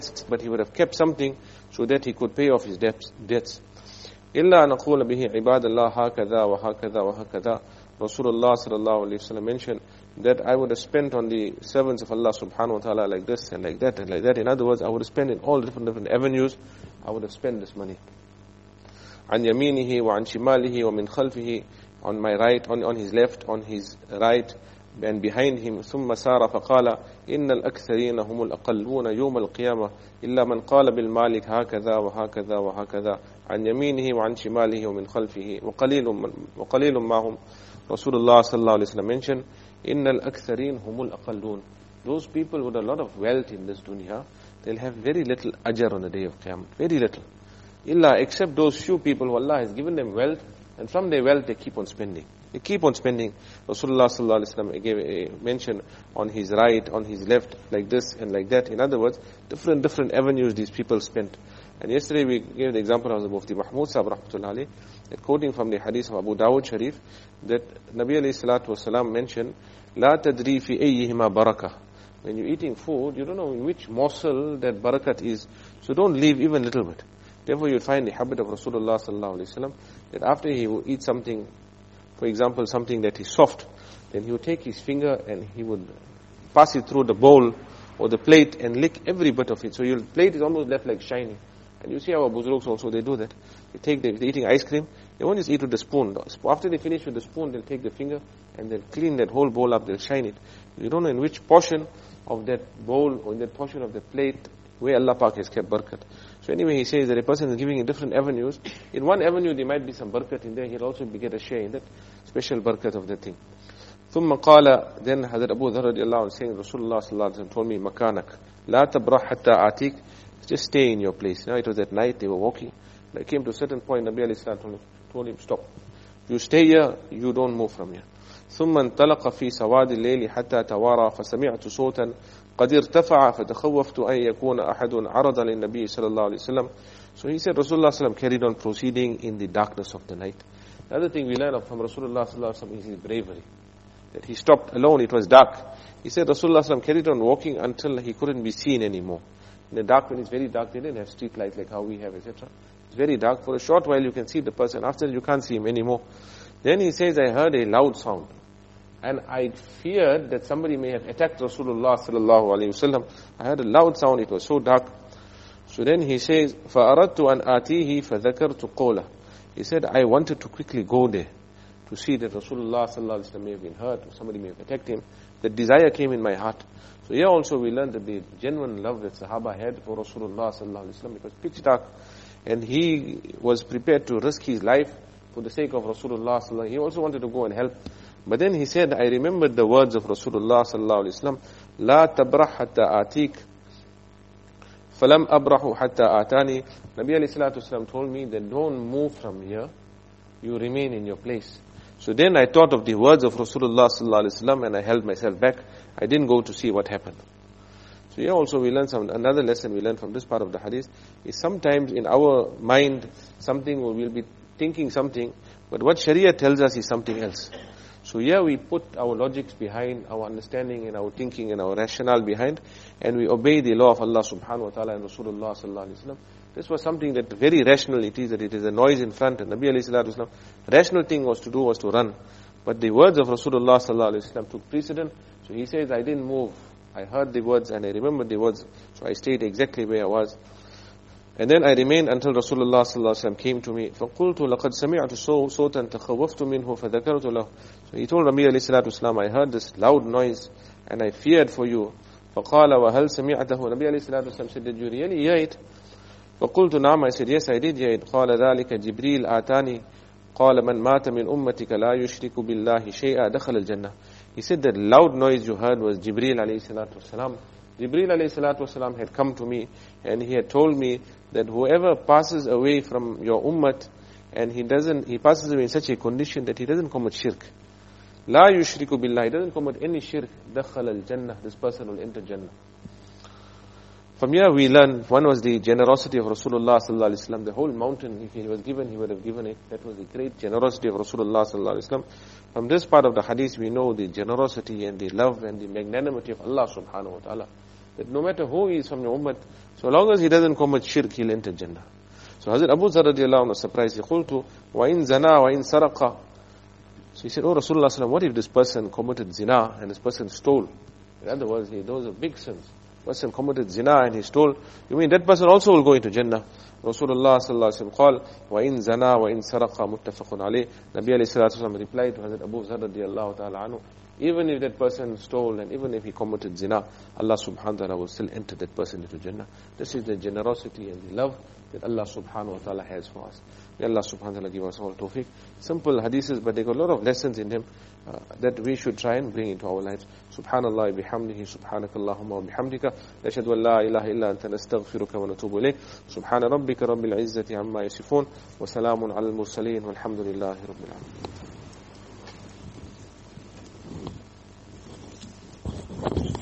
but he would have kept something so that he could pay off his debts. إِلَّا أَنْ أَقُولَ بِهِ عِبَادَ اللَّهِ هَكَذَا وَهَكَذَا وَهَكَذَا. Rasulullah sallallahu alayhi wa sallam mentioned that I would have spent on the servants of Allah subhanahu wa ta'ala like this and like that and like that. In other words, I would have spent in all different avenues, I would have spent this money. عَنْ يَمِينِهِ وَعَنْ شِمَالِهِ وَمِنْ خَلْفِهِ, on my right, on his left, on his right, and behind him. ثُمَّ سَارَ فَقَالَ إِنَّ الْأَكْثَرِينَ هُمُ الْأَقَلُّونَ يَوْمَ الْقِيَامَةِ إِلَّا مَنْ قَالَ بِالْمَالِكِ هَكَذَا وَهَكَذَا وَهَكَذَا عَنْ يَمِينِهِ وَعَنْ شِمَالِهِ وَمِنْ خَلْفِهِ وَقَلِيلٌ مَا هُمْ. Rasulullah sallallahu alayhi wa sallam mentioned, إِنَّ الْأَكْثَرِينَ هُمُ الْأَقَلُّونَ. Those people with a lot of wealth in this dunya, they'll have very little ajr on the day of Qiyamah. Very little. Illa, except those few people who Allah has given them wealth, and from their wealth they keep on spending. They keep on spending. Rasulullah sallallahu alaihi wasallam gave mention on his right, on his left, like this and like that. In other words, different avenues these people spent. And yesterday we gave the example of the Mufti Mahmud Sahib rahmatullah alayhi, that quoting from the hadith of Abu Dawud Sharif, that Nabi alayhi salatu wasalam mentioned, La tadri fi ayyihima barakah. When you're eating food, you don't know in which morsel that barakat is. So don't leave even a little bit. Therefore, you'll find the habit of Rasulullah sallallahu alaihi wasallam that after he will eat something, for example, something that is soft, then he would take his finger and he would pass it through the bowl or the plate and lick every bit of it. So your plate is almost left like shiny. And you see our buzruks also, they do that. They're eating ice cream, they won't just eat with the spoon. After they finish with the spoon, they'll take the finger and they'll clean that whole bowl up, they'll shine it. You don't know in which portion of that bowl or in that portion of the plate where Allah Pak has kept barakat. So anyway, he says that a person is giving in different avenues. In one avenue, there might be some barakat in there. He'll also get a share in that special barakat of that thing. ثُمَّ قَالَ, then Hazrat Abu Dharr radiallahu anhu saying, Rasulullah sallallahu alaihi wasallam told me, مَكَانَكَ لَا تَبْرَحْ حَتَّى آتِيكَ. Just stay in your place. Now it was at night, they were walking. They came to a certain point, Nabi alayhi salatu told him, stop. You stay here, you don't move from here. ثم انطلق في سواد الليل حتى توارى فسمعت صوتا قد ارتفع فتخوفت أن يكون أحد عرض للنبي صلى الله عليه وسلم. So he said Rasulullah sallam carried on proceeding in the darkness of the night. The other thing we learn from Rasulullah sallallahu alaihi wasallam is his bravery. That he stopped alone, it was dark. He said Rasulullah sallam carried on walking until he couldn't be seen anymore. In the dark, when it's very dark, they didn't have street light like how we have, etc. It's very dark. For a short while you can see the person. After you can't see him anymore. Then he says, I heard a loud sound. And I feared that somebody may have attacked Rasulullah sallallahu alayhi wasallam. I heard a loud sound, it was so dark. So then he says, فَأَرَدْتُ أَنْ آتِيهِ فَذَكَرْتُ قَوْلَهُ. He said, I wanted to quickly go there to see that Rasulullah sallallahu alayhi wasallam may have been hurt or somebody may have attacked him. The desire came in my heart. So here also we learned that the genuine love that Sahaba had for Rasulullah sallallahu alayhi wasallam, it was pitch dark. And he was prepared to risk his life for the sake of Rasulullah sallallahu alayhi wasallam. He also wanted to go and help. But then he said, I remembered the words of Rasulullah sallallahu alayhi wasallam, La tabrah hatta atik, falam abrahu hatta atani. Nabi alayhi salatu wasallam told me that don't move from here, you remain in your place. So then I thought of the words of Rasulullah sallallahu alayhi wasallam and I held myself back. I didn't go to see what happened. So here also we learn another lesson we learn from this part of the hadith is sometimes in our mind something we'll be thinking something, but what Sharia tells us is something else. So here we put our logics behind, our understanding and our thinking and our rationale behind, and we obey the law of Allah subhanahu wa ta'ala and Rasulullah sallallahu alayhi wa sallam. This was something that very rational it is, that it is a noise in front, and Nabi alayhi salatu wasallam, rational thing was to run. But the words of Rasulullah sallallahu alayhi wa sallam took precedent, so he says, I didn't move. I heard the words and I remembered the words, so I stayed exactly where I was. And then I remained until Rasulullah sallallahu alaihi wasallam came to me. فَقُلْتُ لَقَدْ سَمِعْتُ صَوْتًا تَخَوَّفْتُ مِنْهُ فَذَكَرْتُ لَهُ. So he told Nabi alayhi salatu wasallam, I heard this loud noise and I feared for you. فَقَالَ وَهَلْ سَمِعْتَهُ. Nabi alayhi salatu wasallam said, did you really hear it? فَقُلْتُ نَعْمَ. I said, yes, I did hear it. قَالَ ذَلِكَ جِبْرِيلَ آتَانِي قَالَ مَنْ مَاتَ مِنْ أُمَّتِكَ لَا يُشْرِكُ بِاللَّهِ شَيْئًا دَخَلَ الْجَنَّةِ. He said that loud noise you heard was Jibreel alayhi salatu wasalam. Jibreel alayhi salatu wasalam had come to me and he had told me that whoever passes away from your ummat and he passes away in such a condition that he doesn't commit shirk. La yushriku billah, he doesn't commit any shirk, dakhal al-jannah, this person will enter Jannah. From here we learn, one was the generosity of Rasulullah sallallahu alaihi wasallam. The whole mountain, if he was given, he would have given it. That was the great generosity of Rasulullah sallallahu alaihi wasallam. From this part of the hadith we know the generosity and the love and the magnanimity of Allah subhanahu wa ta'ala. that no matter who he is from your ummah, so long as he doesn't commit shirk, he'll enter Jannah. So Hazrat Abu Dharr radiallahu anhu was surprised. He قلت وَإِن زَنَا وَإِن سَرَقَ. So he said, oh Rasulullah, what if this person committed zina and this person stole? In other words, those are big sins. Person committed zina and he stole. You mean that person also will go into Jannah? Rasulullah sallallahu alaihi wasallam قال وَإِن زَنَا وَإِن سَرَقَ مُتَّفَقٌ عَلَيْهِ. Nabi alayhi salatu wasallam replied to Hazrat Abu Dharr radiallahu ta'ala anhu, even if that person stole and even if he committed zina, Allah subhanahu wa ta'ala will still enter that person into Jannah. This is the generosity and the love that Allah subhanahu wa ta'ala has for us. May Allah subhanahu wa ta'ala give us all tawfiq. Simple hadiths, but they got a lot of lessons in them that we should try and bring into our lives. Subhanallah bihamdihi, subhanakallahumma wa bihamdika, nashhadu an la ilaha illa anta nastaghfiruka wa natubu ilayk. Subhana rabbika rabbil izzati amma yasifun, wa salamun alal mursaleen, walhamdulillahi rabbil alamin.